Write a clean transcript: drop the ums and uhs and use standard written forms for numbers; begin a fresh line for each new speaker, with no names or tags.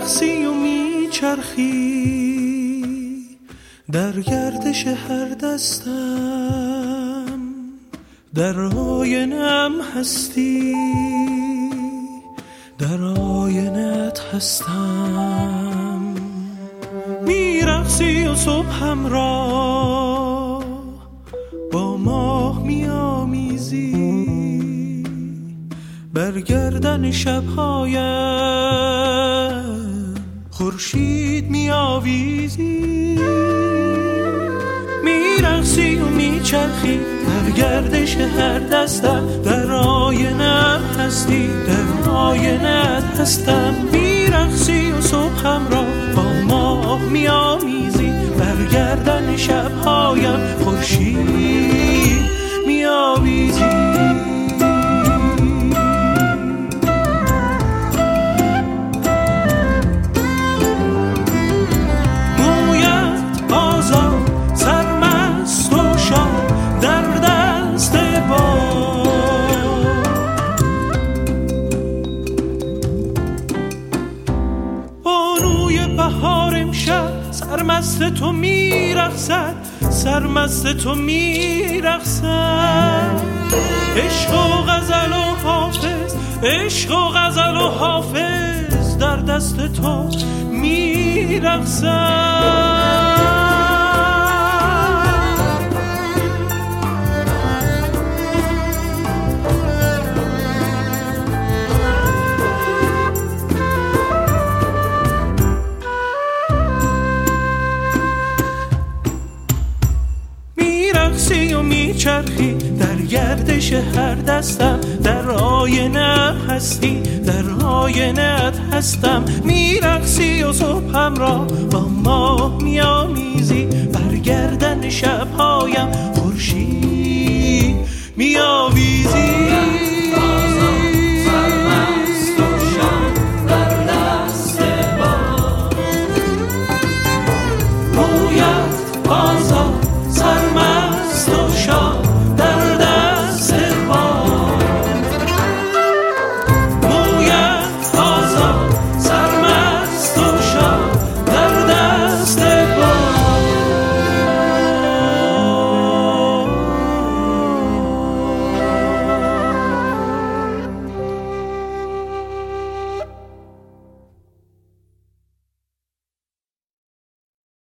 میرقصی و میچرخی در گردش هر دستم، در آینم هستی، در آینت هستم. میرقصی و صبحم را با ماه میامیزی، بر گردن شبهایم خورشید میآویزی. میرقصی و میچرخی در گردش هر دستم، در آینم هستی، در آینت هستم. میرقصی و صبحم را با ماه میآمیزی، بر گردن شبهایم خورشید میآویزی. سرمست تو میرقصد، سرمست تو میرقصد. عشق و غزل و حافظ، عشق و غزل و حافظ در دست تو میرقصد. میرقصی و میچرخی در گردش هر دستم، در آینه هستی، در آینت هستم. میرقصی و صبحم را با ماه میآمیزی، بر گردن شبهایم